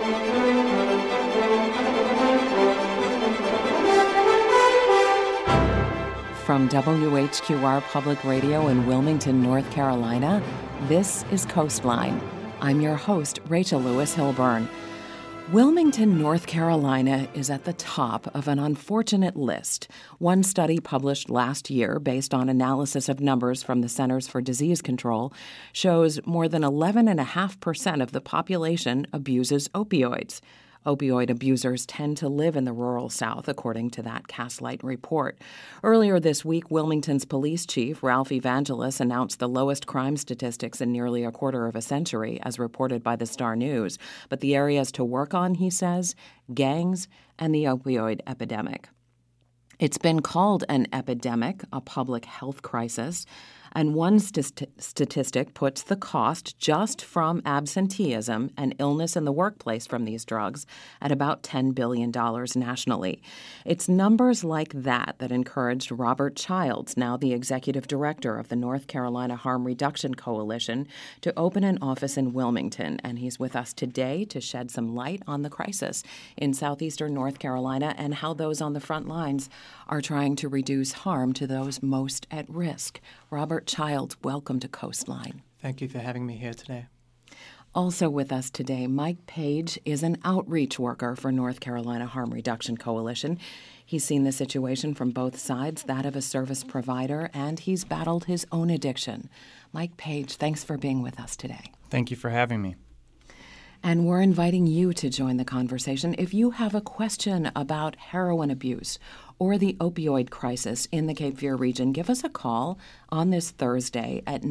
From WHQR Public Radio in Wilmington, North Carolina, this is Coastline. I'm your host, Rachel Lewis Hilburn. Wilmington, North Carolina is at the top of an unfortunate list. One study published last year, based on analysis of numbers from the Centers for Disease Control, shows more than 11.5% of the population abuses opioids. Opioid abusers tend to live in the rural South, according to that Castlight report. Earlier this week, Wilmington's police chief, Ralph Evangelos, announced the lowest crime statistics in nearly a quarter of a century, as reported by the Star News. But the areas to work on, he says, gangs and the opioid epidemic. It's been called an epidemic, a public health crisis, and one statistic puts the cost just from absenteeism and illness in the workplace from these drugs at about $10 billion nationally. It's numbers like that encouraged Robert Childs, now the executive director of the North Carolina Harm Reduction Coalition, to open an office in Wilmington, and he's with us today to shed some light on the crisis in southeastern North Carolina and how those on the front lines are trying to reduce harm to those most at risk. Robert Childs, welcome to Coastline. Thank you for having me here today. Also with us today, Mike Page is an outreach worker for North Carolina Harm Reduction Coalition. He's seen the situation from both sides, that of a service provider, and he's battled his own addiction. Mike Page, thanks for being with us today. Thank you for having me. And we're inviting you to join the conversation. If you have a question about heroin abuse or the opioid crisis in the Cape Fear region, give us a call on this Thursday at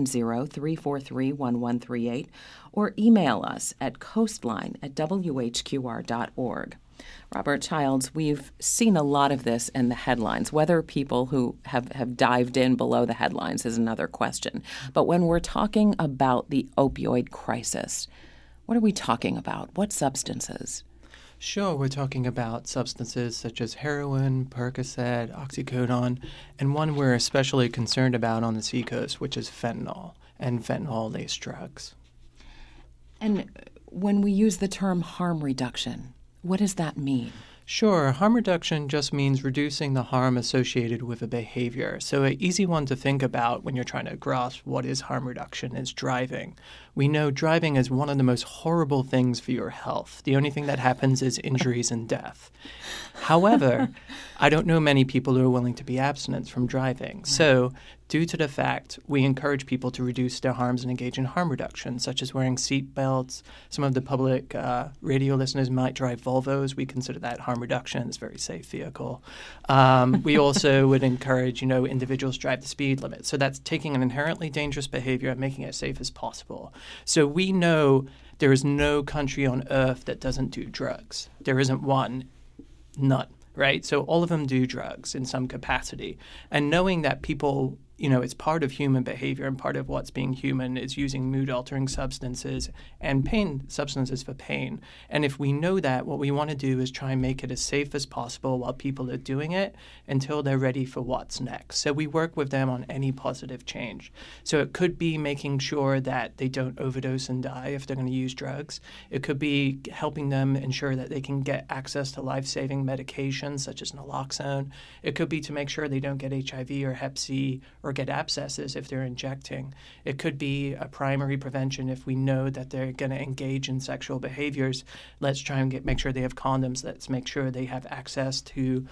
910-343-1138 or email us at coastline@whqr.org. Robert Childs, we've seen a lot of this in the headlines. Whether people who have dived in below the headlines is another question. But when we're talking about the opioid crisis, what are we talking about? What substances? Sure, we're talking about substances such as heroin, Percocet, oxycodone, and one we're especially concerned about on the Seacoast, which is fentanyl and fentanyl-laced drugs. And when we use the term harm reduction, what does that mean? Sure, harm reduction just means reducing the harm associated with a behavior. So an easy one to think about when you're trying to grasp what is harm reduction is driving. We know driving is one of the most horrible things for your health. The only thing that happens is injuries and death. However, I don't know many people who are willing to be abstinent from driving. So due to the fact we encourage people to reduce their harms and engage in harm reduction, such as wearing seat belts. Some of the public radio listeners might drive Volvos. We consider that harm reduction. It's a very safe vehicle. We also would encourage, individuals drive the speed limit. So that's taking an inherently dangerous behavior and making it as safe as possible. So we know there is no country on earth that doesn't do drugs. There isn't one, none, right? So all of them do drugs in some capacity. And knowing that people, it's part of human behavior, and part of what's being human is using mood-altering substances and pain substances for pain. And if we know that, what we want to do is try and make it as safe as possible while people are doing it until they're ready for what's next. So we work with them on any positive change. So it could be making sure that they don't overdose and die if they're going to use drugs. It could be helping them ensure that they can get access to life-saving medications such as naloxone. It could be to make sure they don't get HIV or Hep C or get abscesses if they're injecting. It could be a primary prevention if we know that they're going to engage in sexual behaviors. Let's try and make sure they have condoms. Let's make sure they have access to,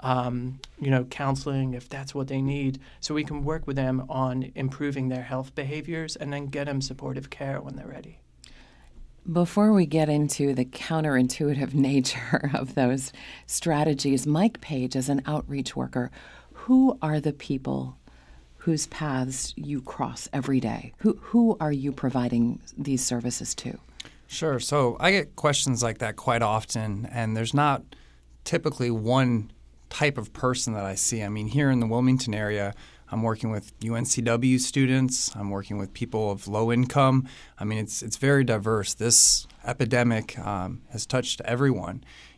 counseling if that's what they need, so we can work with them on improving their health behaviors and then get them supportive care when they're ready. Before we get into the counterintuitive nature of those strategies, Mike Page, as an outreach worker, who are the people whose paths you cross every day? Who are you providing these services to? Sure. So I get questions like that quite often, and there's not typically one type of person that I see. I mean, here in the Wilmington area, I'm working with UNCW students. I'm working with people of low income. I mean, it's very diverse. This epidemic has touched everyone.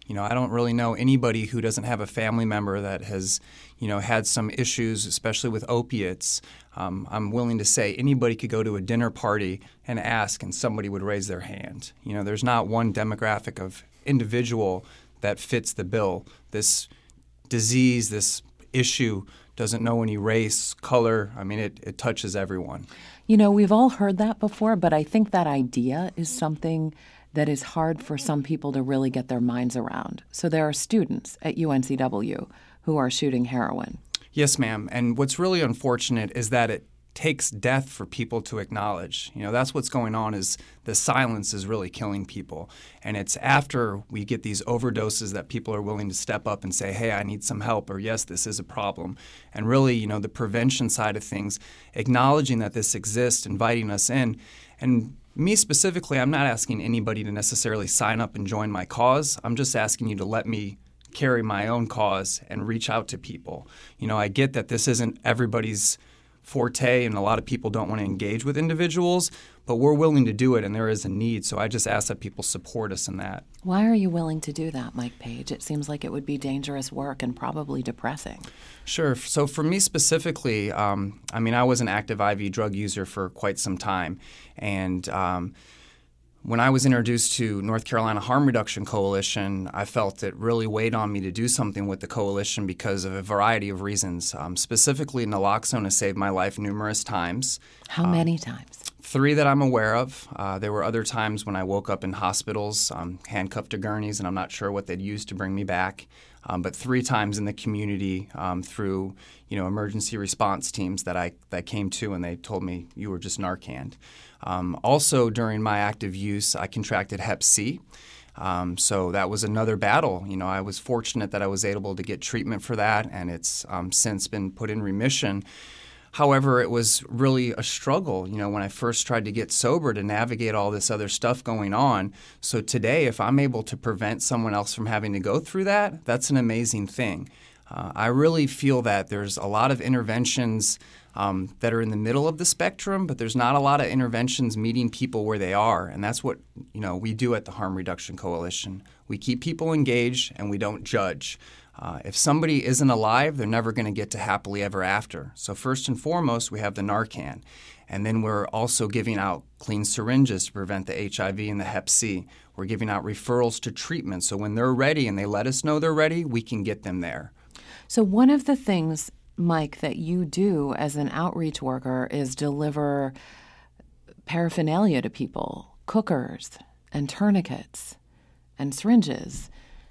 I don't really know anybody who doesn't have a family member that has, had some issues, especially with opiates. I'm willing to say anybody could go to a dinner party and ask, and somebody would raise their hand. There's not one demographic of individual that fits the bill. This disease, this issue doesn't know any race, color. I mean, it touches everyone. We've all heard that before, but I think that idea is something that is hard for some people to really get their minds around. So there are students at UNCW who are shooting heroin. Yes, ma'am. And what's really unfortunate is that it takes death for people to acknowledge. That's what's going on, is the silence is really killing people. And it's after we get these overdoses that people are willing to step up and say, hey, I need some help, or yes, this is a problem. And really, the prevention side of things, acknowledging that this exists, inviting us in. And me specifically, I'm not asking anybody to necessarily sign up and join my cause. I'm just asking you to let me carry my own cause and reach out to people. I get that this isn't everybody's forte, and a lot of people don't want to engage with individuals, but we're willing to do it, and there is a need. So I just ask that people support us in that. Why are you willing to do that, Mike Page? It seems like it would be dangerous work and probably depressing. Sure. So for me specifically, I was an active IV drug user for quite some time, and when I was introduced to North Carolina Harm Reduction Coalition, I felt it really weighed on me to do something with the coalition because of a variety of reasons. Specifically, naloxone has saved my life numerous times. How many times? 3 that I'm aware of. There were other times when I woke up in hospitals, handcuffed to gurneys, and I'm not sure what they'd used to bring me back. But 3 times in the community through emergency response teams that I came to, and they told me you were just Narcan. Also, during my active use, I contracted Hep C. So that was another battle. I was fortunate that I was able to get treatment for that, and it's since been put in remission. However, it was really a struggle, when I first tried to get sober, to navigate all this other stuff going on. So today, if I'm able to prevent someone else from having to go through that, that's an amazing thing. I really feel that there's a lot of interventions that are in the middle of the spectrum, but there's not a lot of interventions meeting people where they are. And that's what we do at the Harm Reduction Coalition. We keep people engaged, and we don't judge. If somebody isn't alive, they're never going to get to happily ever after. So first and foremost, we have the Narcan. And then we're also giving out clean syringes to prevent the HIV and the Hep C. We're giving out referrals to treatment. So when they're ready and they let us know they're ready, we can get them there. So one of the things, Mike, that you do as an outreach worker is deliver paraphernalia to people, cookers and tourniquets and syringes.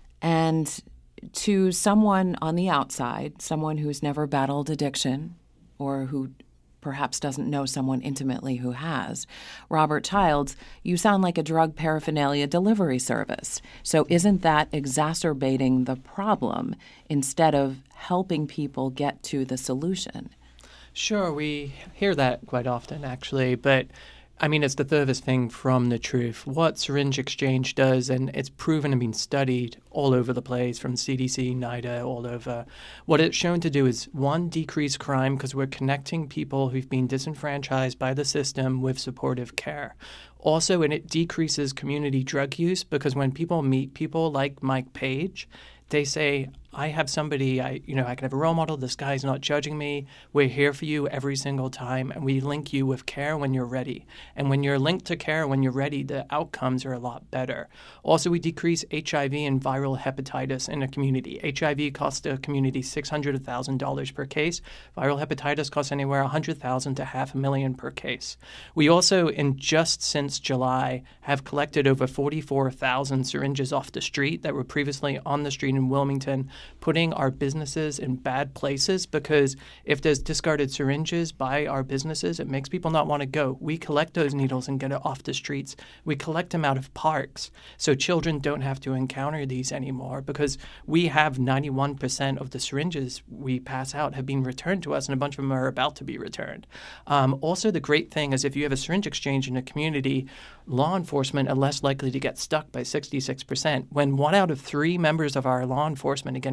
And to someone on the outside, someone who's never battled addiction or who perhaps doesn't know someone intimately who has, Robert Childs, you sound like a drug paraphernalia delivery service. So isn't that exacerbating the problem instead of helping people get to the solution? Sure, we hear that quite often, actually, but it's the furthest thing from the truth. What syringe exchange does, and it's proven and been studied all over the place from CDC, NIDA, all over. What it's shown to do is, 1, decrease crime because we're connecting people who've been disenfranchised by the system with supportive care. Also, and it decreases community drug use because when people meet people like Mike Page, they say, I have somebody, I can have a role model. This guy's not judging me. We're here for you every single time, and we link you with care when you're ready. And when you're linked to care when you're ready, the outcomes are a lot better. Also, we decrease HIV and viral hepatitis in a community. HIV costs a community $600 to $1,000 per case. Viral hepatitis costs anywhere $100,000 to $500,000 per case. We also, in just since July, have collected over 44,000 syringes off the street that were previously on the street in Wilmington, putting our businesses in bad places, because if there's discarded syringes by our businesses, it makes people not want to go. We collect those needles and get it off the streets. We collect them out of parks so children don't have to encounter these anymore, because we have 91% of the syringes we pass out have been returned to us, and a bunch of them are about to be returned. Also, the great thing is if you have a syringe exchange in a community, law enforcement are less likely to get stuck by 66%. When 1 out of 3 members of our law enforcement are getting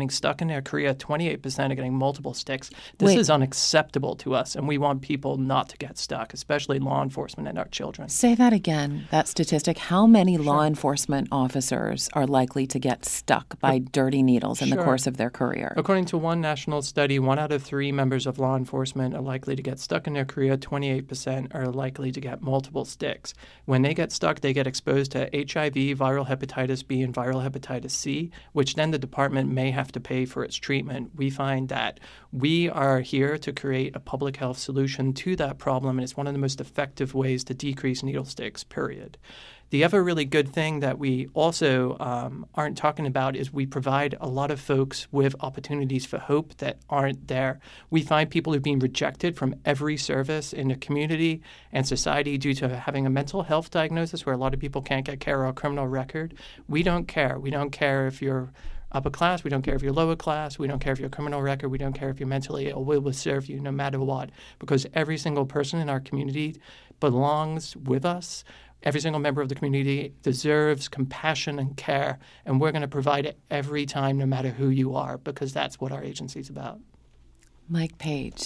getting stuck in their career, 28% are getting multiple sticks. This is unacceptable to us, and we want people not to get stuck, especially law enforcement and our children. Say that again, that statistic. How many law enforcement officers are likely to get stuck by dirty needles in the course of their career? According to one national study, 1 out of 3 members of law enforcement are likely to get stuck in their career. 28% are likely to get multiple sticks. When they get stuck, they get exposed to HIV, viral hepatitis B, and viral hepatitis C, which then the department may have to pay for its treatment. We find that we are here to create a public health solution to that problem, and it's one of the most effective ways to decrease needle sticks, period. The other really good thing that we also aren't talking about is we provide a lot of folks with opportunities for hope that aren't there. We find people who've been rejected from every service in the community and society due to having a mental health diagnosis where a lot of people can't get care or a criminal record. We don't care. We don't care if you're upper class. We don't care if you're lower class. We don't care if you're a criminal record. We don't care if you're mentally ill. We will serve you no matter what, because every single person in our community belongs with us. Every single member of the community deserves compassion and care, and we're going to provide it every time, no matter who you are, because that's what our agency is about. Mike Page,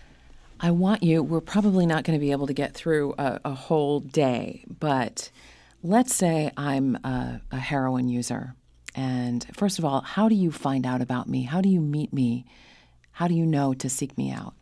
I want you, we're probably not going to be able to get through a whole day, but let's say I'm a heroin user. And first of all, how do you find out about me? How do you meet me? How do you know to seek me out?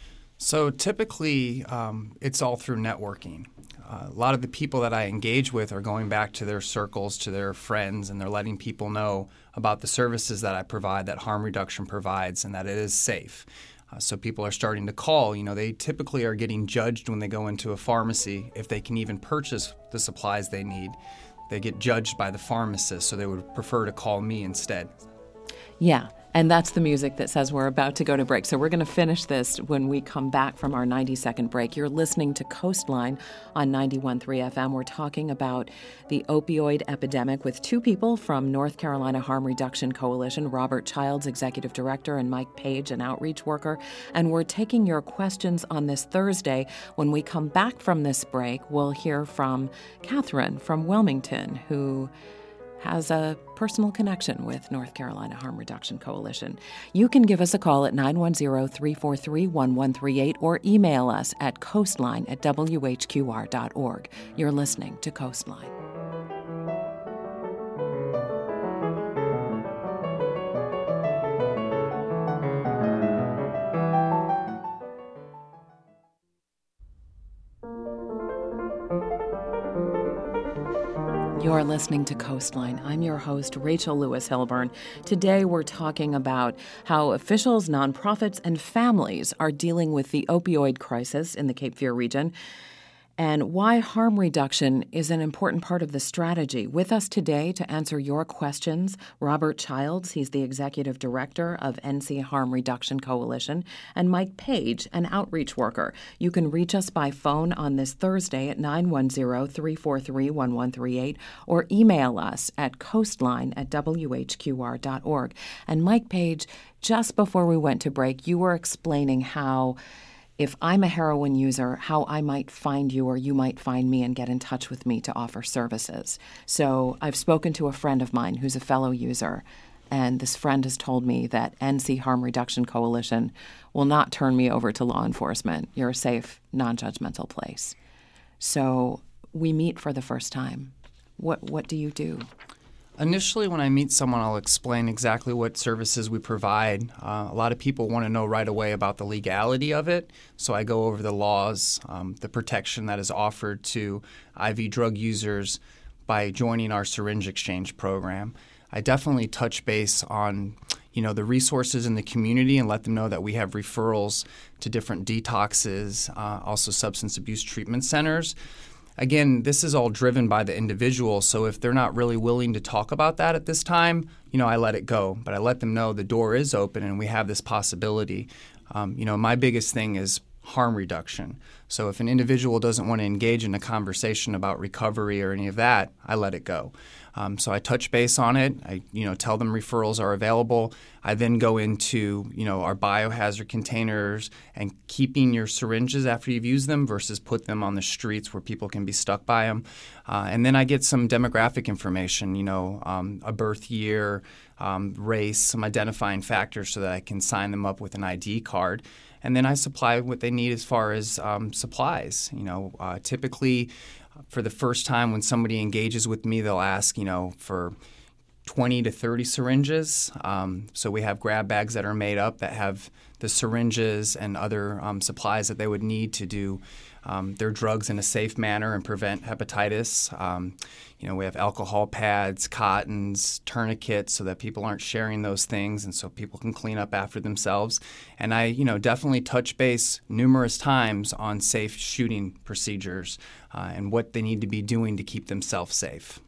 So typically, it's all through networking. A lot of the people that I engage with are going back to their circles, to their friends, and they're letting people know about the services that I provide, that harm reduction provides, and that it is safe. So people are starting to call. You know, they typically are getting judged when they go into a pharmacy if they can even purchase the supplies they need. They get judged by the pharmacist, so they would prefer to call me instead. Yeah. And that's the music that says we're about to go to break. So we're going to finish this when we come back from our 90-second break. You're listening to Coastline on 91.3 FM. We're talking about the opioid epidemic with 2 people from North Carolina Harm Reduction Coalition, Robert Childs, Executive Director, and Mike Page, an outreach worker. And we're taking your questions on this Thursday. When we come back from this break, we'll hear from Catherine from Wilmington, who has a personal connection with North Carolina Harm Reduction Coalition. You can give us a call at 910-343-1138 or email us at coastline@whqr.org. You're listening to Coastline. You're listening to Coastline. I'm your host, Rachel Lewis Hilburn. Today we're talking about how officials, nonprofits, and families are dealing with the opioid crisis in the Cape Fear region, and why harm reduction is an important part of the strategy. With us today to answer your questions, Robert Childs, he's the Executive Director of NC Harm Reduction Coalition, and Mike Page, an outreach worker. You can reach us by phone on this Thursday at 910-343-1138 or email us at coastline@whqr.org. And Mike Page, just before we went to break, you were explaining how if I'm a heroin user, how I might find you or you might find me and get in touch with me to offer services. So I've spoken to a friend of mine who's a fellow user, and this friend has told me that NC Harm Reduction Coalition will not turn me over to law enforcement. You're a safe, non-judgmental place. So we meet for the first time. What do you do? Initially, when I meet someone, I'll explain exactly what services we provide. A lot of people want to know right away about the legality of it, so I go over the laws, the protection that is offered to IV drug users by joining our syringe exchange program. I definitely touch base on the resources in the community and let them know that we have referrals to different detoxes, also substance abuse treatment centers. Again, this is all driven by the individual, so if they're not really willing to talk about that at this time, I let it go. But I let them know the door is open and we have this possibility. My biggest thing is harm reduction. So if an individual doesn't want to engage in a conversation about recovery or any of that, I let it go. So I touch base on it. I tell them referrals are available. I then go into our biohazard containers and keeping your syringes after you've used them versus put them on the streets where people can be stuck by them. And then I get some demographic information, a birth year, race, some identifying factors so that I can sign them up with an ID card. And then I supply what they need as far as supplies. Typically for the first time when somebody engages with me, they'll ask, for 20 to 30 syringes. So we have grab bags that are made up that have the syringes and other supplies that they would need to do their drugs in a safe manner and prevent hepatitis. We have alcohol pads, cottons, tourniquets so that people aren't sharing those things and so people can clean up after themselves. And I, definitely touch base numerous times on safe shooting procedures and what they need to be doing to keep themselves safe.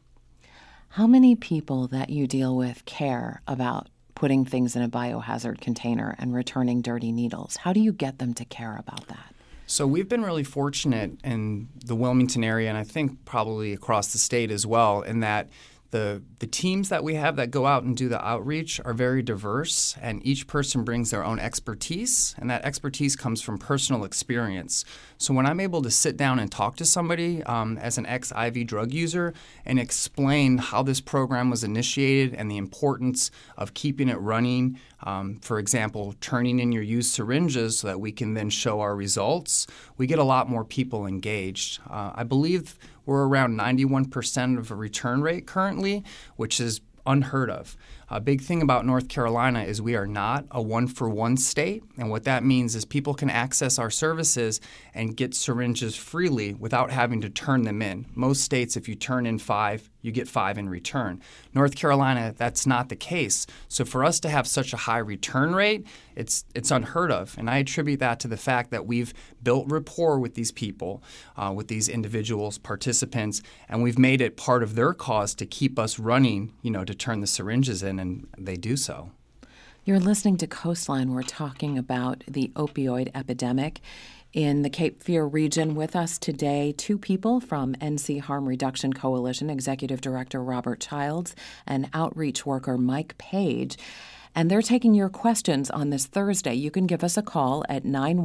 How many people that you deal with care about putting things in a biohazard container and returning dirty needles? How do you get them to care about that? So we've been really fortunate in the Wilmington area, and I think probably across the state as well, in that the teams that we have that go out and do the outreach are very diverse, and each person brings their own expertise, and that expertise comes from personal experience. So when I'm able to sit down and talk to somebody as an ex-IV drug user and explain how this program was initiated and the importance of keeping it running, for example, turning in your used syringes so that we can then show our results, we get a lot more people engaged. I believe we're around 91% of a return rate currently, which is unheard of. A big thing about North Carolina is we are not a one-for-one state, and what that means is people can access our services and get syringes freely without having to turn them in. Most states, if you turn in 5, you get 5 in return. North Carolina, that's not the case. So for us to have such a high return rate, it's unheard of. And I attribute that to the fact that we've built rapport with these people, with these individuals, participants, and we've made it part of their cause to keep us running, to turn the syringes in, and they do so. You're listening to Coastline. We're talking about the opioid epidemic in the Cape Fear region. With us today, 2 people from NC Harm Reduction Coalition, Executive Director Robert Childs and outreach worker Mike Page. And they're taking your questions on this Thursday. You can give us a call at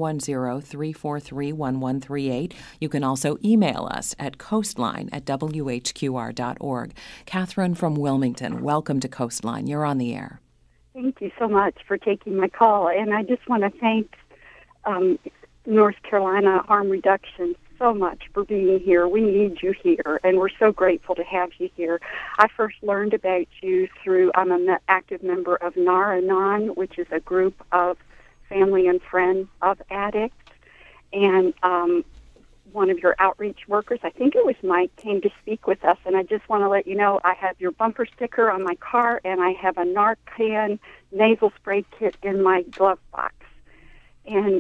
910-343-1138. You can also email us at coastline@whqr.org. Catherine from Wilmington, welcome to Coastline. You're on the air. Thank you so much for taking my call. And I just want to thank North Carolina Harm Reduction so much for being here. We need you here, and we're so grateful to have you here. I first learned about you through, I'm an active member of Nar-Anon, which is a group of family and friends of addicts, and one of your outreach workers, I think it was Mike, came to speak with us, and I just want to let you know I have your bumper sticker on my car, and I have a Narcan nasal spray kit in my glove box. And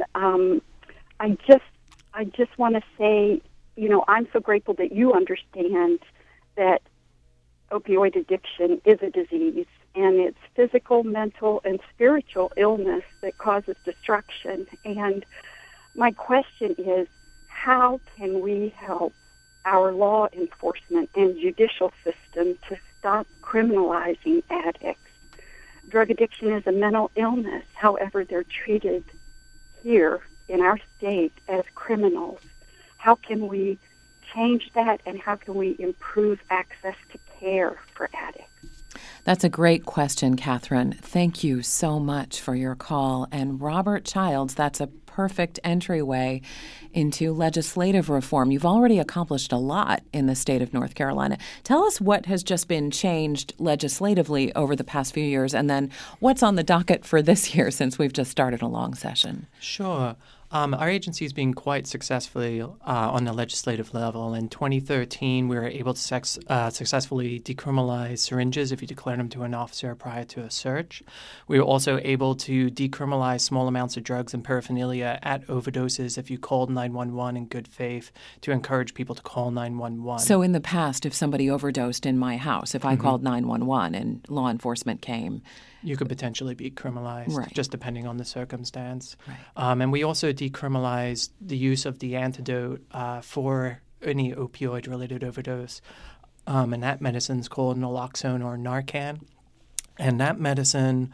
I just want to say, I'm so grateful that you understand that opioid addiction is a disease, and it's physical, mental, and spiritual illness that causes destruction. And my question is, how can we help our law enforcement and judicial system to stop criminalizing addicts? Drug addiction is a mental illness. However, they're treated here in our state as criminals. How can we change that, and how can we improve access to care for addicts? That's a great question, Catherine. Thank you so much for your call. And Robert Childs, that's a perfect entryway into legislative reform. You've already accomplished a lot in the state of North Carolina. Tell us what has just been changed legislatively over the past few years, and then what's on the docket for this year since we've just started a long session. Sure. Our agency has been quite successfully on the legislative level. In 2013, we were able to successfully decriminalize syringes if you declare them to an officer prior to a search. We were also able to decriminalize small amounts of drugs and paraphernalia at overdoses if you called 911 in good faith, to encourage people to call 911. So in the past, if somebody overdosed in my house, if I called 911 and law enforcement came, You could potentially be criminalized, Right. just depending on the circumstance. Right. And we also decriminalized the use of the antidote for any opioid-related overdose. And that medicine's called naloxone or Narcan. And that medicine,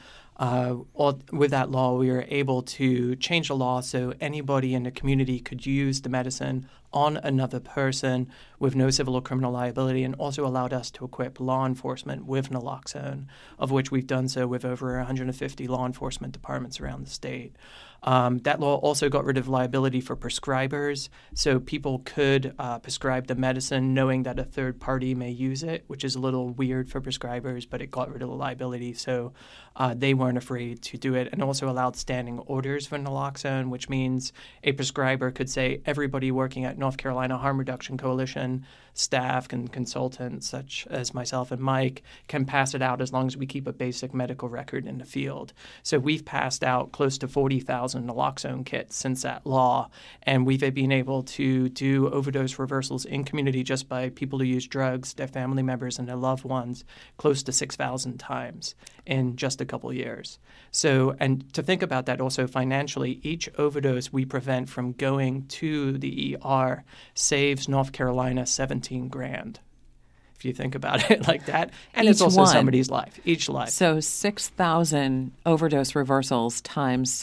with that law, we were able to change the law so anybody in the community could use the medicine on another person with no civil or criminal liability, and also allowed us to equip law enforcement with naloxone, of which we've done so with over 150 law enforcement departments around the state. That law also got rid of liability for prescribers, so people could prescribe the medicine knowing that a third party may use it, which is a little weird for prescribers, but it got rid of the liability, so they weren't afraid to do it, and also allowed standing orders for naloxone, which means a prescriber could say everybody working at North Carolina Harm Reduction Coalition, staff and consultants such as myself and Mike, can pass it out as long as we keep a basic medical record in the field. So we've passed out close to 40,000 naloxone kits since that law, and we've been able to do overdose reversals in community just by people who use drugs, their family members and their loved ones, close to 6,000 times in just a couple years. So, and to think about that also financially, each overdose we prevent from going to the ER saves North Carolina $17,000. If you think about it like that. And it's Each also one. somebody's life, each life. So 6,000 overdose reversals times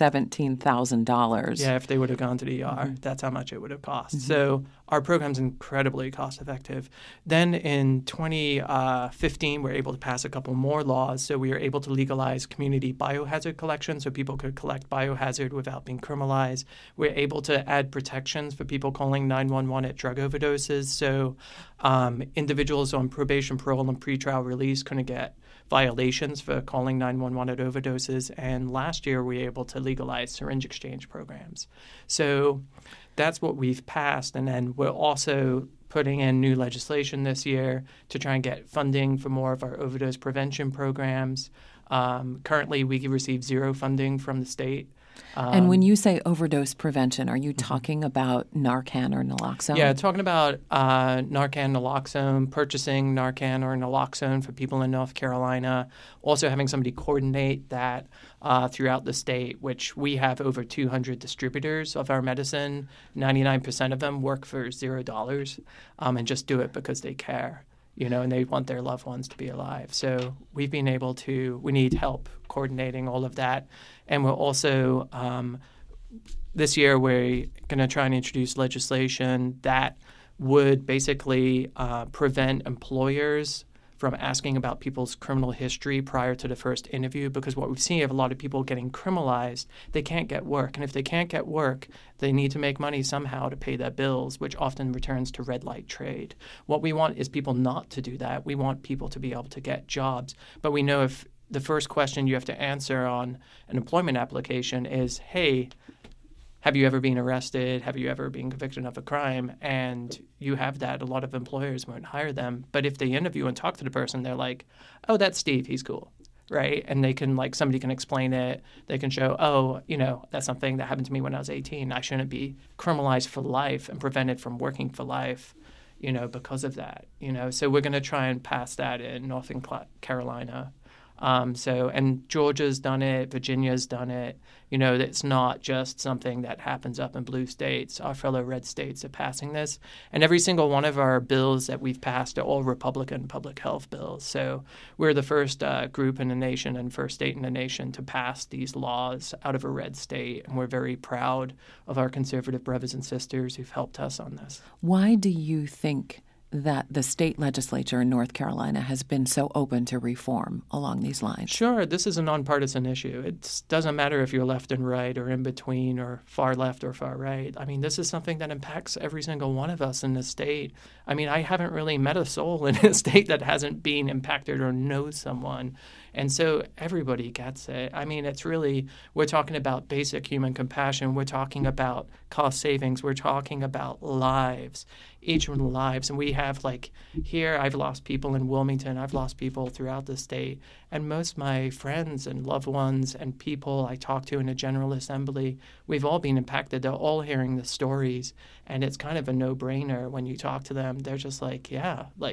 $17,000. Yeah, if they would have gone to the ER, that's how much it would have cost. So our program's incredibly cost effective. Then in 2015, we were able to pass a couple more laws. So we were able to legalize community biohazard collection so people could collect biohazard without being criminalized. We were able to add protections for people calling 911 at drug overdoses. So individuals on probation, parole, and pretrial release couldn't get violations for calling 911 at overdoses. And last year, we were able to legalize syringe exchange programs. So that's what we've passed. And then we're also putting in new legislation this year to try and get funding for more of our overdose prevention programs. Currently, we receive zero funding from the state. And when you say overdose prevention, are you talking about Narcan or naloxone? Yeah, talking about Narcan, naloxone, purchasing Narcan or naloxone for people in North Carolina, also having somebody coordinate that throughout the state, which we have over 200 distributors of our medicine. 99% of them work for $0 and just do it because they care. And they want their loved ones to be alive. So we've been able to, we need help coordinating all of that. And we're also, this year, we're going to try and introduce legislation that would basically prevent employers from asking about people's criminal history prior to the first interview, because what we've seen of a lot of people getting criminalized, they can't get work. And if they can't get work, they need to make money somehow to pay their bills, which often returns to red light trade. What we want is people not to do that. We want people to be able to get jobs. But we know if the first question you have to answer on an employment application is, hey, have you ever been arrested? Have you ever been convicted of a crime? And you have that. A lot of employers won't hire them. But if they interview and talk to the person, they're like, oh, that's Steve. He's cool. Right? And they can, somebody can explain it. They can show, oh, that's something that happened to me when I was 18. I shouldn't be criminalized for life and prevented from working for life, because of that. So we're going to try and pass that in North Carolina. And Georgia's done it, Virginia's done it. It's not just something that happens up in blue states. Our fellow red states are passing this. And every single one of our bills that we've passed are all Republican public health bills. So we're the first group in the nation and first state in the nation to pass these laws out of a red state. And we're very proud of our conservative brothers and sisters who've helped us on this. Why do you think that the state legislature in North Carolina has been so open to reform along these lines? Sure. This is a nonpartisan issue. It doesn't matter if you're left and right or in between or far left or far right. I mean, this is something that impacts every single one of us in the state. I mean, I haven't really met a soul in a state that hasn't been impacted or knows someone. And so everybody gets it. I mean, it's really, we're talking about basic human compassion. We're talking about cost savings. We're talking about lives, each one lives. And we have, here, I've lost people in Wilmington. I've lost people throughout the state. And most of my friends and loved ones and people I talk to in the General Assembly, we've all been impacted. They're all hearing the stories. And it's kind of a no-brainer when you talk to them. They're just like, yeah,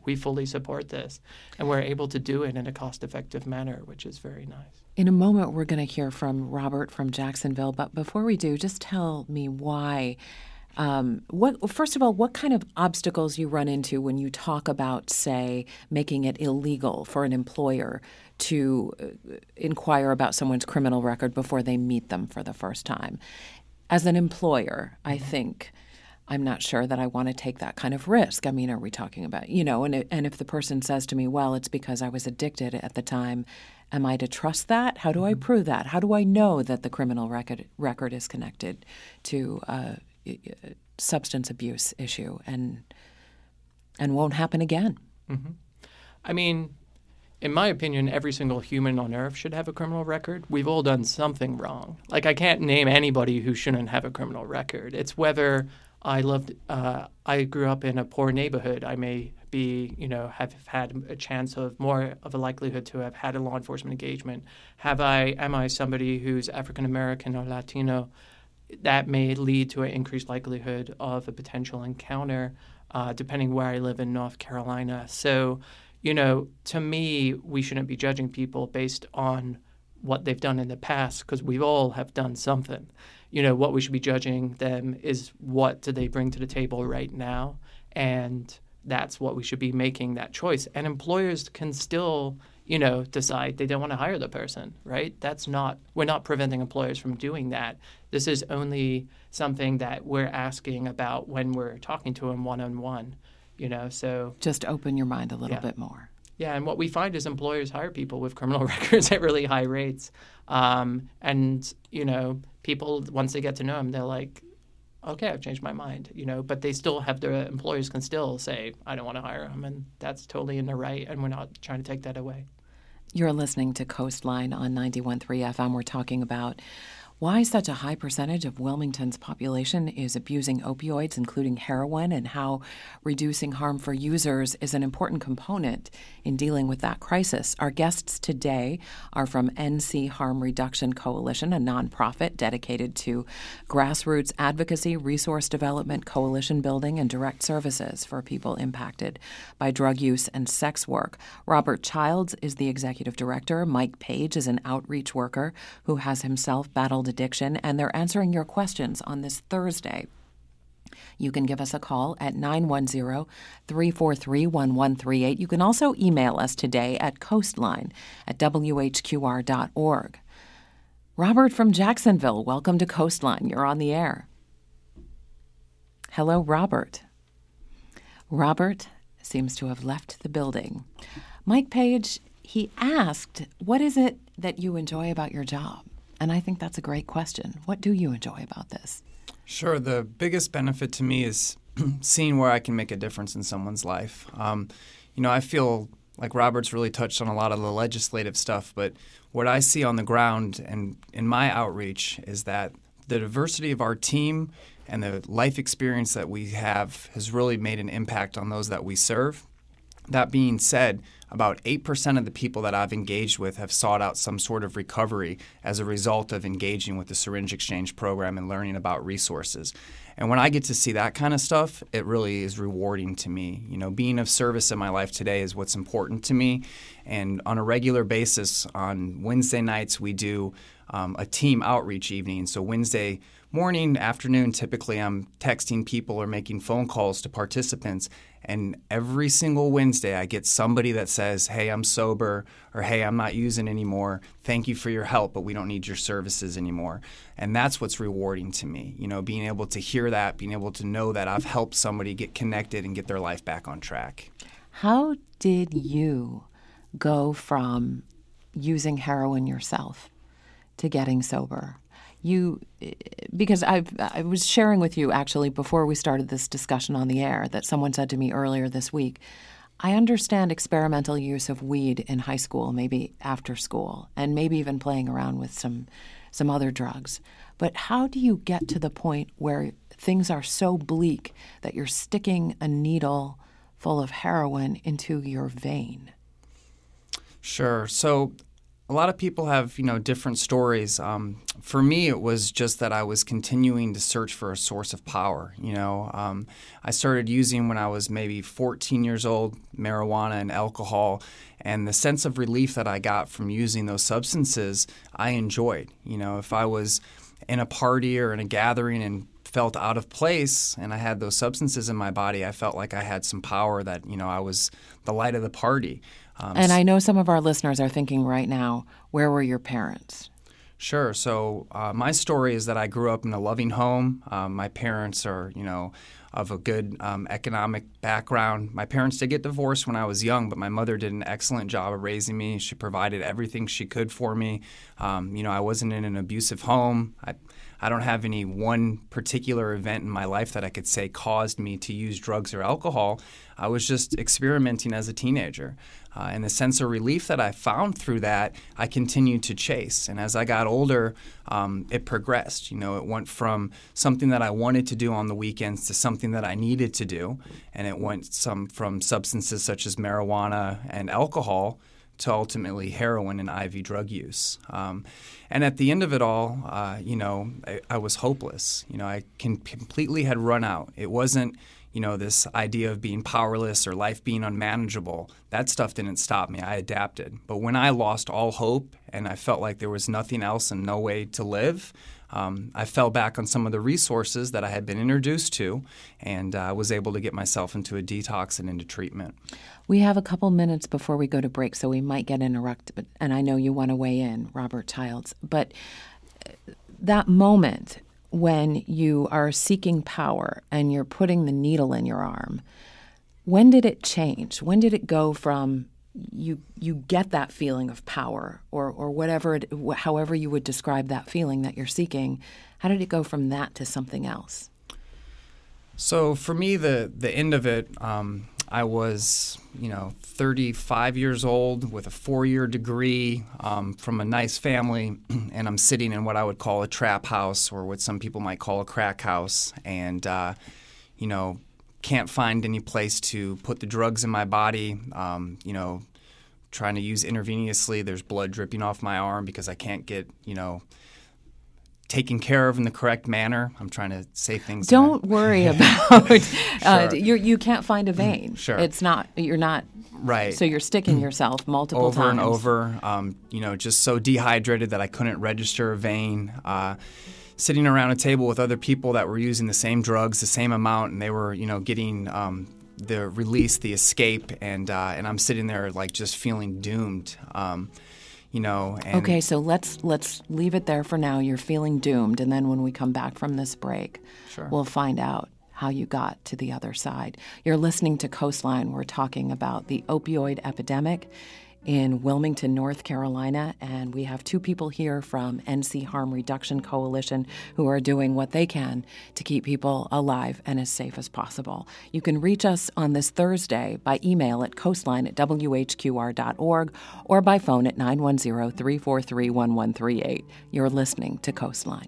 we fully support this. And we're able to do it in a cost-effective manner, which is very nice. In a moment, we're going to hear from Robert from Jacksonville. But before we do, just tell me why. First of all, what kind of obstacles you run into when you talk about, say, making it illegal for an employer to inquire about someone's criminal record before they meet them for the first time. As an employer, I think I'm not sure that I want to take that kind of risk. I mean, are we talking about, and if the person says to me, well, it's because I was addicted at the time, am I to trust that? How do I prove that? How do I know that the criminal record is connected to a substance abuse issue and won't happen again? Mm-hmm. I mean, in my opinion, every single human on earth should have a criminal record. We've all done something wrong. Like, I can't name anybody who shouldn't have a criminal record. It's whether I grew up in a poor neighborhood. I may be, have had a chance of more of a likelihood to have had a law enforcement engagement. Am I somebody who's African American or Latino? That may lead to an increased likelihood of a potential encounter, depending where I live in North Carolina. So, to me, we shouldn't be judging people based on what they've done in the past, because we all have done something. What we should be judging them is what do they bring to the table right now, and that's what we should be making that choice. And employers can still, decide they don't want to hire the person, right? We're not preventing employers from doing that. This is only something that we're asking about when we're talking to them one-on-one, so. Just open your mind a little bit more. Yeah, and what we find is employers hire people with criminal records at really high rates. People, once they get to know them, they're like, okay, I've changed my mind, but they still have their employers can still say, I don't want to hire them, and that's totally in their right, and we're not trying to take that away. You're listening to Coastline on 91.3 FM. We're talking about why such a high percentage of Wilmington's population is abusing opioids, including heroin, and how reducing harm for users is an important component in dealing with that crisis. Our guests today are from NC Harm Reduction Coalition, a nonprofit dedicated to grassroots advocacy, resource development, coalition building, and direct services for people impacted by drug use and sex work. Robert Childs is the executive director. Mike Page is an outreach worker who has himself battled addiction, and they're answering your questions on this Thursday. You can give us a call at 910-343-1138. You can also email us today at coastline@whqr.org. Robert from Jacksonville, welcome to Coastline. You're on the air. Hello, Robert. Robert seems to have left the building. Mike Page, he asked, what is it that you enjoy about your job? And I think that's a great question. What do you enjoy about this? Sure. The biggest benefit to me is seeing where I can make a difference in someone's life. I feel like Robert's really touched on a lot of the legislative stuff, but what I see on the ground and in my outreach is that the diversity of our team and the life experience that we have has really made an impact on those that we serve. That being said, about 8% of the people that I've engaged with have sought out some sort of recovery as a result of engaging with the Syringe Exchange program and learning about resources. And when I get to see that kind of stuff, it really is rewarding to me. Being of service in my life today is what's important to me. And on a regular basis, on Wednesday nights, we do a team outreach evening. So Wednesday morning, afternoon, typically I'm texting people or making phone calls to participants. And every single Wednesday, I get somebody that says, hey, I'm sober, or hey, I'm not using anymore. Thank you for your help, but we don't need your services anymore. And that's what's rewarding to me, being able to hear that, being able to know that I've helped somebody get connected and get their life back on track. How did you go from using heroin yourself to getting sober? Because I was sharing with you actually before we started this discussion on the air that someone said to me earlier this week, I understand experimental use of weed in high school, maybe after school, and maybe even playing around with some other drugs. But how do you get to the point where things are so bleak that you're sticking a needle full of heroin into your vein? Sure. So a lot of people have, different stories. For me, it was just that I was continuing to search for a source of power. I started using when I was maybe 14 years old, marijuana and alcohol, and the sense of relief that I got from using those substances, I enjoyed. If I was in a party or in a gathering and felt out of place and I had those substances in my body, I felt like I had some power that, I was the light of the party. And I know some of our listeners are thinking right now, where were your parents? Sure. So my story is that I grew up in a loving home. My parents are, of a good economic background. My parents did get divorced when I was young, but my mother did an excellent job of raising me. She provided everything she could for me. I wasn't in an abusive home. I don't have any one particular event in my life that I could say caused me to use drugs or alcohol. I was just experimenting as a teenager. And the sense of relief that I found through that, I continued to chase. And as I got older, it progressed. It went from something that I wanted to do on the weekends to something that I needed to do. And it went from substances such as marijuana and alcohol to ultimately heroin and IV drug use. And at the end of it all, I was hopeless. I completely had run out. It wasn't, this idea of being powerless or life being unmanageable. That stuff didn't stop me. I adapted. But when I lost all hope and I felt like there was nothing else and no way to live, I fell back on some of the resources that I had been introduced to and was able to get myself into a detox and into treatment. We have a couple minutes before we go to break, so we might get interrupted. And I know you want to weigh in, Robert Childs. But that moment when you are seeking power and you're putting the needle in your arm, when did it change? When did it go from you get that feeling of power or whatever, however you would describe that feeling that you're seeking, how did it go from that to something else? So for me, the end of it, I was, 35 years old with a 4-year degree from a nice family, and I'm sitting in what I would call a trap house or what some people might call a crack house, and, can't find any place to put the drugs in my body, trying to use intravenously. There's blood dripping off my arm because I can't get, taken care of in the correct manner. I'm trying to say things. Don't worry about Sure. You can't find a vein. Sure. It's not, you're not. Right. So you're sticking yourself multiple over times. and over, just so dehydrated that I couldn't register a vein. Sitting around a table with other people that were using the same drugs, the same amount, and they were, getting the release, the escape, and I'm sitting there like just feeling doomed. And okay, so let's leave it there for now. You're feeling doomed, and then when we come back from this break, Sure. We'll find out how you got to the other side. You're listening to Coastline. We're talking about the opioid epidemic in Wilmington, North Carolina, and we have two people here from NC Harm Reduction Coalition who are doing what they can to keep people alive and as safe as possible. You can reach us on this Thursday by email at coastline@whqr.org or by phone at 910-343-1138. You're listening to Coastline.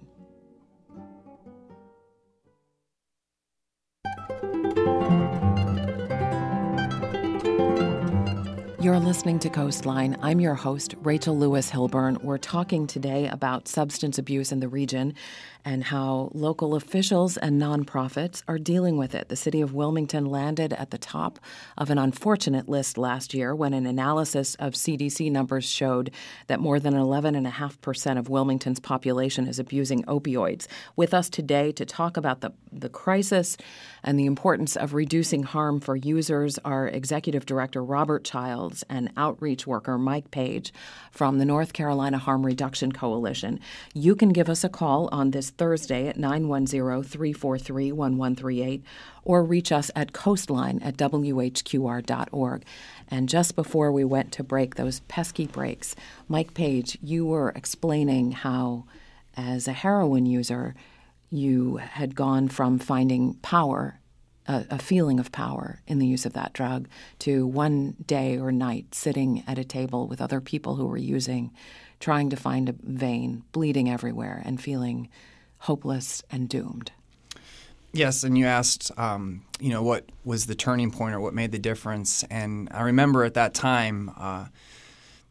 You're listening to Coastline. I'm your host, Rachel Lewis Hilburn. We're talking today about substance abuse in the region and how local officials and nonprofits are dealing with it. The city of Wilmington landed at the top of an unfortunate list last year when an analysis of CDC numbers showed that more than 11.5% of Wilmington's population is abusing opioids. With us today to talk about the crisis and the importance of reducing harm for users are Executive Director Robert Childs and outreach worker Mike Page from the North Carolina Harm Reduction Coalition. You can give us a call on this Thursday at 910-343-1138 or reach us at coastline@whqr.org. And just before we went to break, those pesky breaks, Mike Page, you were explaining how, as a heroin user, you had gone from finding power, a feeling of power in the use of that drug, to one day or night sitting at a table with other people who were using, trying to find a vein, bleeding everywhere, and feeling hopeless and doomed. Yes, and you asked, what was the turning point or what made the difference? And I remember at that time,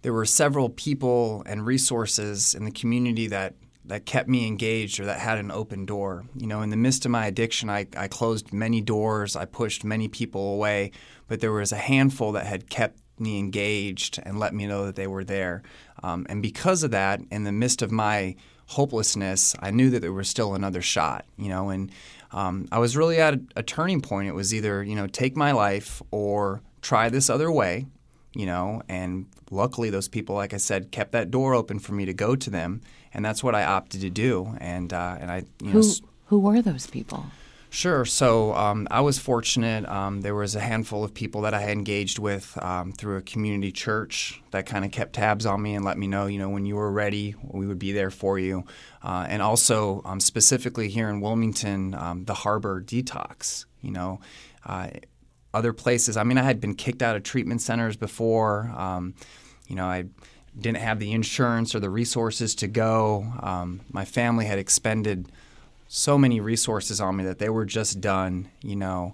there were several people and resources in the community that kept me engaged or that had an open door. You know, in the midst of my addiction, I closed many doors, I pushed many people away, but there was a handful that had kept me engaged and let me know that they were there. And because of that, in the midst of my hopelessness, I knew that there was still another shot, you know, and I was really at a turning point. It was either, you know, take my life or try this other way, you know, and luckily those people, like I said, kept that door open for me to go to them, and that's what I opted to do. And I, you know, who were those people? Sure. So I was fortunate. There was a handful of people that I had engaged with through a community church that kind of kept tabs on me and let me know, you know, when you were ready, we would be there for you. And also specifically here in Wilmington, the Harbor Detox, you know, other places. I mean, I had been kicked out of treatment centers before. You know, I didn't have the insurance or the resources to go. My family had expended so many resources on me that they were just done, you know.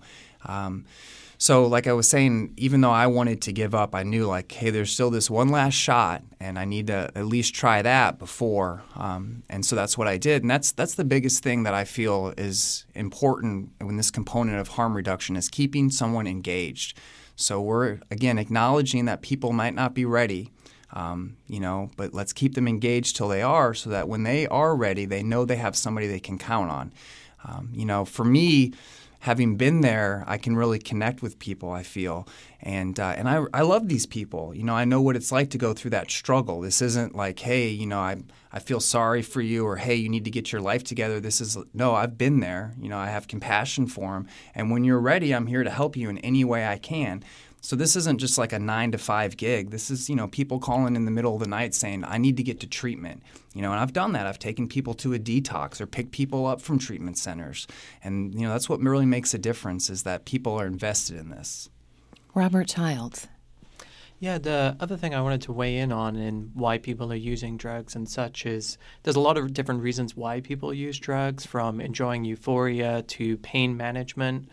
So like I was saying, even though I wanted to give up, I knew like, hey, there's still this one last shot and I need to at least try that before. And so that's what I did. And that's the biggest thing that I feel is important in this component of harm reduction is keeping someone engaged. So we're, again, acknowledging that people might not be ready. You know, but let's keep them engaged till they are so that when they are ready, they know they have somebody they can count on. You know, for me, having been there, I can really connect with people, I feel. And I love these people. You know, I know what it's like to go through that struggle. This isn't like, hey, you know, I feel sorry for you or, hey, you need to get your life together. This is, no, I've been there. You know, I have compassion for them. And when you're ready, I'm here to help you in any way I can. So this isn't just like a 9-to-5 gig. This is, you know, people calling in the middle of the night saying, I need to get to treatment. You know, and I've done that. I've taken people to a detox or picked people up from treatment centers. And, you know, that's what really makes a difference is that people are invested in this. Robert Childs. Yeah, the other thing I wanted to weigh in on and why people are using drugs and such is there's a lot of different reasons why people use drugs, from enjoying euphoria to pain management.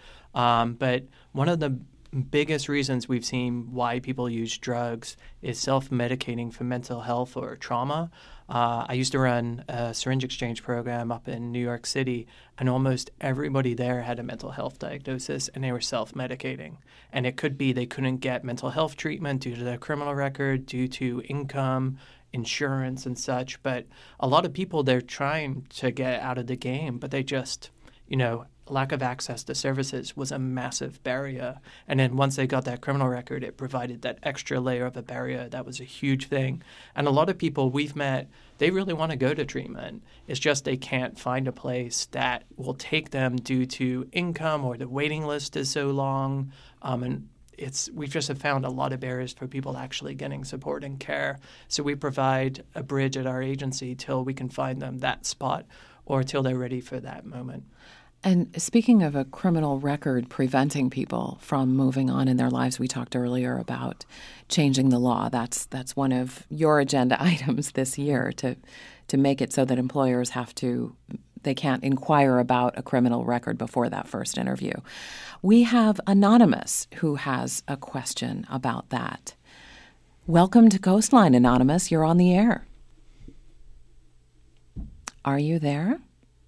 But one of the biggest reasons we've seen why people use drugs is self-medicating for mental health or trauma. I used to run a syringe exchange program up in New York City, and almost everybody there had a mental health diagnosis, and they were self-medicating. And it could be they couldn't get mental health treatment due to their criminal record, due to income, insurance, and such. But a lot of people, they're trying to get out of the game, but they just, you know, lack of access to services was a massive barrier. And then once they got that criminal record, it provided that extra layer of a barrier. That was a huge thing. And a lot of people we've met, they really want to go to treatment. It's just they can't find a place that will take them due to income, or the waiting list is so long. And we've just have found a lot of barriers for people actually getting support and care. So we provide a bridge at our agency till we can find them that spot or till they're ready for that moment. And speaking of a criminal record preventing people from moving on in their lives, we talked earlier about changing the law. That's one of your agenda items this year, to make it so that employers they can't inquire about a criminal record before that first interview. We have Anonymous who has a question about that. Welcome to Coastline, Anonymous. You're on the air. Are you there?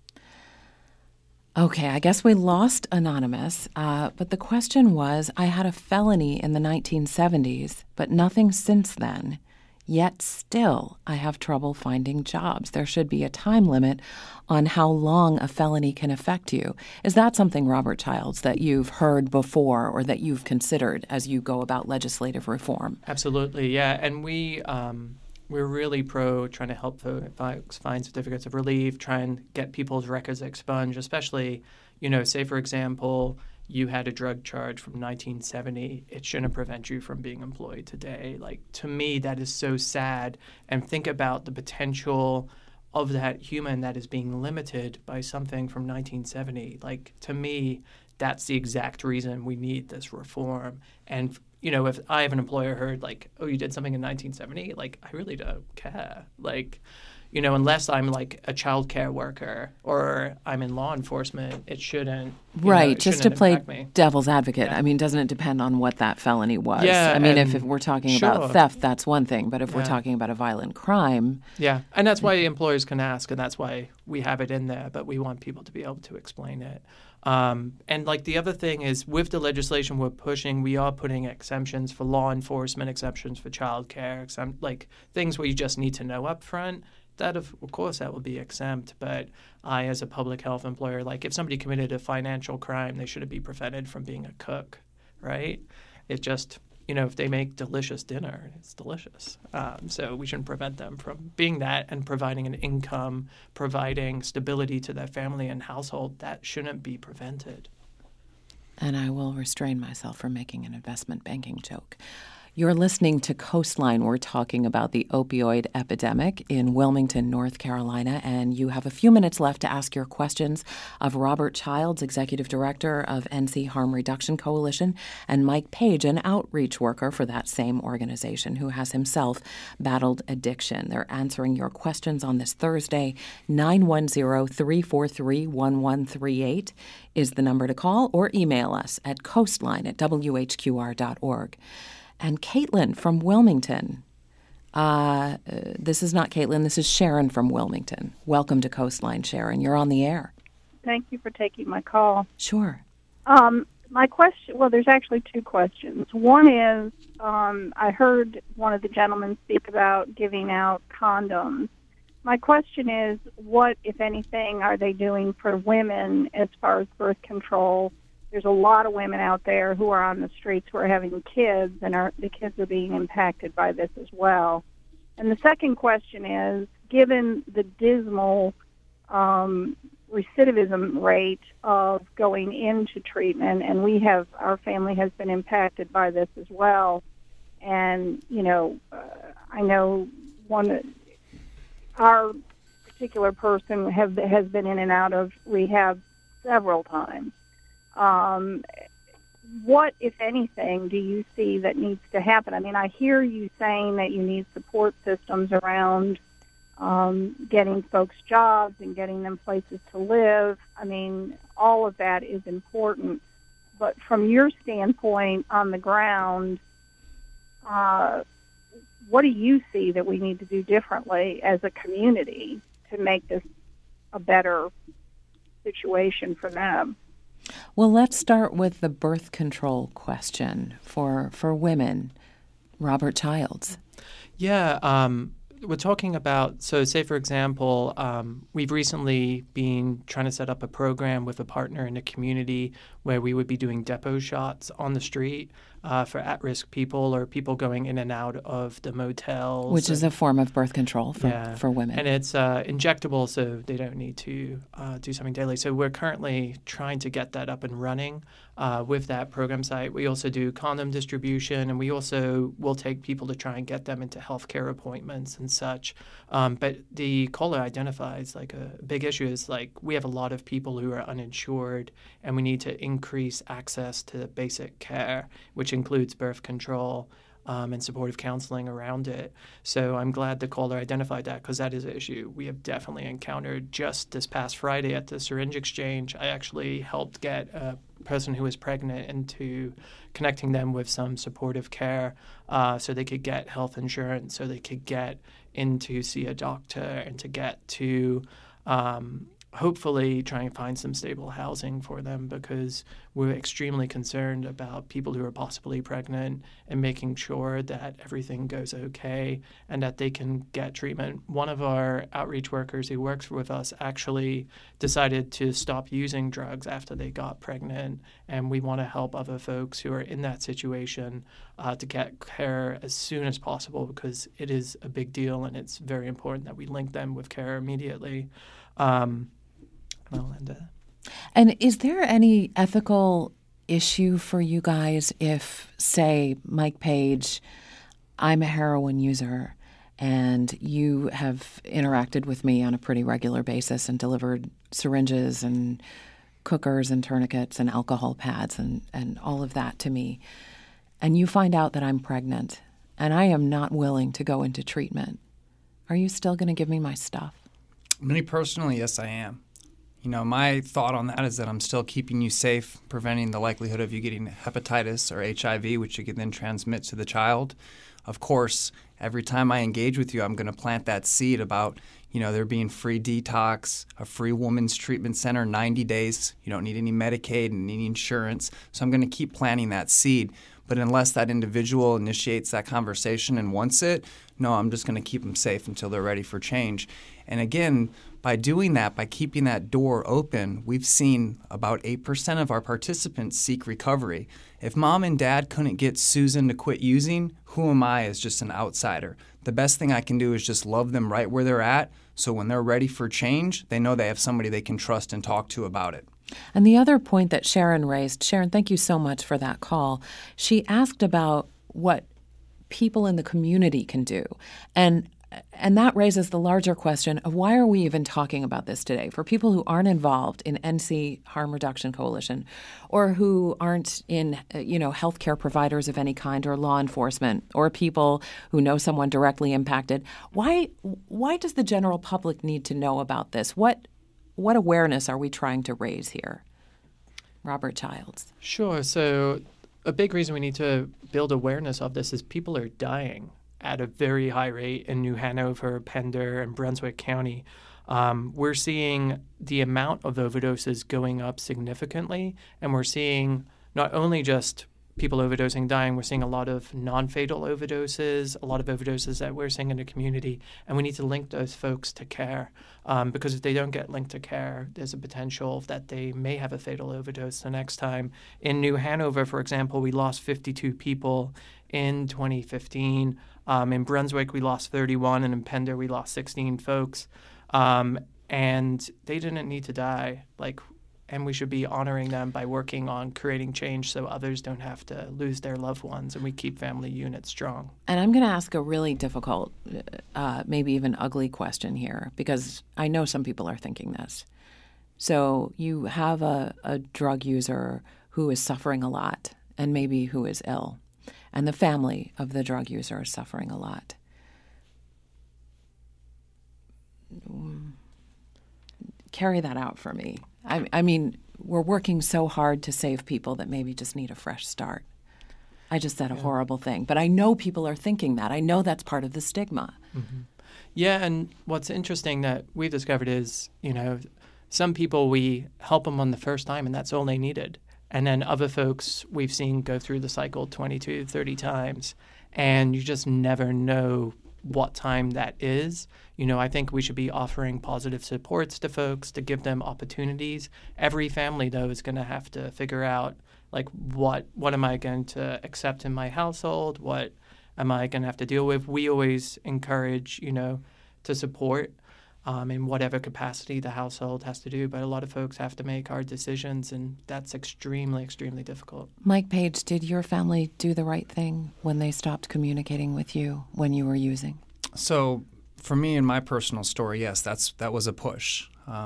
Okay, I guess we lost Anonymous, but the question was, I had a felony in the 1970s, but nothing since then. Yet still, I have trouble finding jobs. There should be a time limit on how long a felony can affect you. Is that something, Robert Childs, that you've heard before or that you've considered as you go about legislative reform? Absolutely, yeah. And we're really pro trying to help folks find certificates of relief, try and get people's records expunged, especially, you know, say, for example, you had a drug charge from 1970. It shouldn't prevent you from being employed today. Like, to me, that is so sad. And think about the potential of that human that is being limited by something from 1970. Like, to me, that's the exact reason we need this reform. And you know, if I have an employer heard, like, oh, you did something in 1970, like, I really don't care. Like, unless I'm like a child care worker or I'm in law enforcement, it shouldn't. Right, it just to shouldn't play impact me. devil's advocate. Yeah. I mean, doesn't it depend on what that felony was? Yeah, I mean, and if we're talking sure. about theft, that's one thing. But if we're Yeah. talking about a violent crime, Yeah, and that's why employers can ask, and that's why we have it in there. But we want people to be able to explain it. And like the other thing is, with the legislation we're pushing, we are putting exemptions for law enforcement, exemptions for childcare, like things where you just need to know up front. That of course that will be exempt. But I, as a public health employer, like if somebody committed a financial crime, they shouldn't be prevented from being a cook, right? It just if they make delicious dinner, it's delicious. So we shouldn't prevent them from being that and providing an income, providing stability to their family and household. That shouldn't be prevented. and I will restrain myself from making an investment banking joke. You're listening to Coastline. We're talking about the opioid epidemic in Wilmington, North Carolina, and you have a few minutes left to ask your questions of Robert Childs, Executive Director of NC Harm Reduction Coalition, and Mike Page, an outreach worker for that same organization who has himself battled addiction. They're answering your questions on this Thursday. 910-343-1138 is the number to call, or email us at coastline@whqr.org. And Caitlin from Wilmington. This is not Caitlin. This is Sharon from Wilmington. Welcome to Coastline, Sharon. You're on the air. Thank you for taking my call. Sure. My question, well, there's actually two questions. One is, I heard one of the gentlemen speak about giving out condoms. My question is, what, if anything, are they doing for women as far as birth control? There's a lot of women out there who are on the streets who are having kids, and the kids are being impacted by this as well. And the second question is, given the dismal recidivism rate of going into treatment, and our family has been impacted by this as well, and, I know our particular person has been in and out of rehab several times. What, if anything, do you see that needs to happen? I mean, I hear you saying that you need support systems around getting folks jobs and getting them places to live. I mean, all of that is important. But from your standpoint on the ground, what do you see that we need to do differently as a community to make this a better situation for them? Well, let's start with the birth control question for women. Robert Childs. Yeah, we're talking about, so say, for example, we've recently been trying to set up a program with a partner in the community where we would be doing depot shots on the street for at-risk people or people going in and out of the motels. Which is a form of birth control for women. And it's injectable, so they don't need to do something daily. So we're currently trying to get that up and running with that program site. We also do condom distribution, and we also will take people to try and get them into healthcare appointments and such. But the caller identifies like a big issue is like we have a lot of people who are uninsured, and we need to increase access to basic care, which includes birth control and supportive counseling around it. So I'm glad the caller identified that because that is an issue we have definitely encountered. Just this past Friday at the syringe exchange, I actually helped get a person who was pregnant into connecting them with some supportive care so they could get health insurance, so they could get in to see a doctor and to get to hopefully try and find some stable housing for them, because we're extremely concerned about people who are possibly pregnant and making sure that everything goes okay and that they can get treatment. One of our outreach workers who works with us actually decided to stop using drugs after they got pregnant, and we want to help other folks who are in that situation to get care as soon as possible, because it is a big deal and it's very important that we link them with care immediately. And is there any ethical issue for you guys if, say, Mike Page, I'm a heroin user, and you have interacted with me on a pretty regular basis and delivered syringes and cookers and tourniquets and alcohol pads and all of that to me, and you find out that I'm pregnant and I am not willing to go into treatment? are you still going to give me my stuff? Me personally, yes, I am. My thought on that is that I'm still keeping you safe, preventing the likelihood of you getting hepatitis or HIV, which you can then transmit to the child. Of course, every time I engage with you, I'm going to plant that seed about, there being free detox, a free women's treatment center, 90 days. You don't need any Medicaid and any insurance. So I'm going to keep planting that seed. But unless that individual initiates that conversation and wants it, no, I'm just going to keep them safe until they're ready for change. And again, by doing that, by keeping that door open, we've seen about 8% of our participants seek recovery. If mom and dad couldn't get Susan to quit using, who am I as just an outsider? The best thing I can do is just love them right where they're at, so when they're ready for change, they know they have somebody they can trust and talk to about it. And the other point that Sharon raised, Sharon, thank you so much for that call. She asked about what people in the community can do. And that raises the larger question of why are we even talking about this today? For people who aren't involved in NC Harm Reduction Coalition or who aren't in, healthcare providers of any kind or law enforcement or people who know someone directly impacted, why does the general public need to know about this? What awareness are we trying to raise here? Robert Childs. Sure. So a big reason we need to build awareness of this is people are dying at a very high rate in New Hanover, Pender, and Brunswick County. We're seeing the amount of overdoses going up significantly, and we're seeing not only just people overdosing, dying, we're seeing a lot of non-fatal overdoses, a lot of overdoses that we're seeing in the community, and we need to link those folks to care because if they don't get linked to care, there's a potential that they may have a fatal overdose the next time. In New Hanover, for example, we lost 52 people in 2015. In Brunswick, we lost 31, and in Pender, we lost 16 folks. And they didn't need to die. And we should be honoring them by working on creating change so others don't have to lose their loved ones, and we keep family units strong. And I'm going to ask a really difficult, maybe even ugly question here, because I know some people are thinking this. So you have a drug user who is suffering a lot and maybe who is ill, and the family of the drug user is suffering a lot. Carry that out for me. I mean, we're working so hard to save people that maybe just need a fresh start. I just said a horrible thing, but I know people are thinking that. I know that's part of the stigma. Mm-hmm. Yeah, and what's interesting that we've discovered is, some people we help them on the first time, and that's all they needed. And then other folks we've seen go through the cycle 22, 30 times, and you just never know what time that is. I think we should be offering positive supports to folks to give them opportunities. Every family, though, is going to have to figure out, what am I going to accept in my household? What am I going to have to deal with? We always encourage, to support in whatever capacity the household has to do. But a lot of folks have to make hard decisions, and that's extremely, extremely difficult. Mike Page, did your family do the right thing when they stopped communicating with you when you were using? So for me in my personal story, yes, that was a push.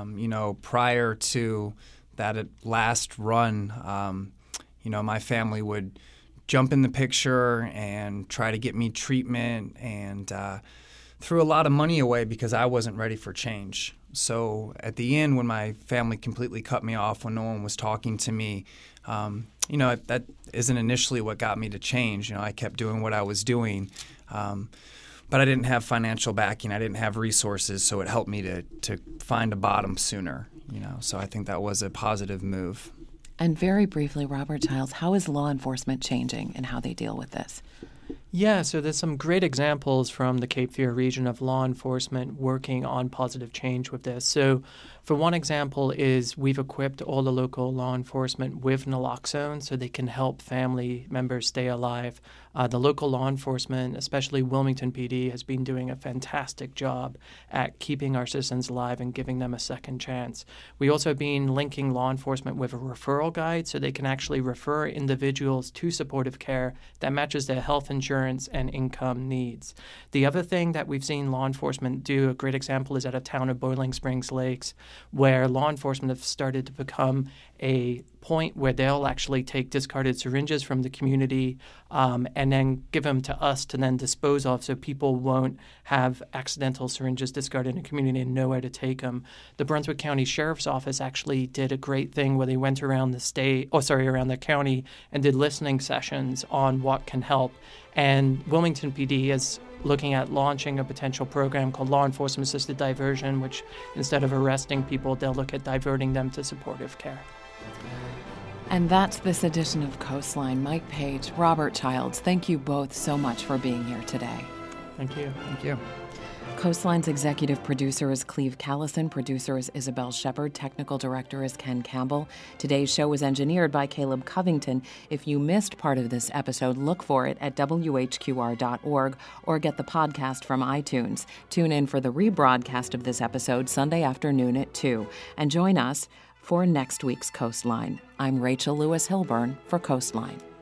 Prior to that last run, my family would jump in the picture and try to get me treatment and threw a lot of money away because I wasn't ready for change. So at the end, when my family completely cut me off, when no one was talking to me, that isn't initially what got me to change. I kept doing what I was doing. But I didn't have financial backing. I didn't have resources, so it helped me to find a bottom sooner. So I think that was a positive move. And very briefly, Robert Childs, how is law enforcement changing in how they deal with this? Yeah, so there's some great examples from the Cape Fear region of law enforcement working on positive change with this. So for one example is we've equipped all the local law enforcement with naloxone so they can help family members stay alive. The local law enforcement, especially Wilmington PD, has been doing a fantastic job at keeping our citizens alive and giving them a second chance. We also have been linking law enforcement with a referral guide so they can actually refer individuals to supportive care that matches their health insurance and income needs. The other thing that we've seen law enforcement do, a great example is at a town of Boiling Springs Lakes, where law enforcement have started to become a point where they'll actually take discarded syringes from the community and then give them to us to then dispose of, so people won't have accidental syringes discarded in the community and nowhere to take them. The Brunswick County Sheriff's Office actually did a great thing where they went around around the county and did listening sessions on what can help. And Wilmington PD is looking at launching a potential program called Law Enforcement Assisted Diversion, which instead of arresting people, they'll look at diverting them to supportive care. And that's this edition of Coastline. Mike Page, Robert Childs, thank you both so much for being here today. Thank you. Thank you. Coastline's executive producer is Cleve Callison, producer is Isabel Shepard, technical director is Ken Campbell. Today's show was engineered by Caleb Covington. If you missed part of this episode, look for it at whqr.org or get the podcast from iTunes. Tune in for the rebroadcast of this episode Sunday afternoon at 2. And join us for next week's Coastline. I'm Rachel Lewis Hilburn for Coastline.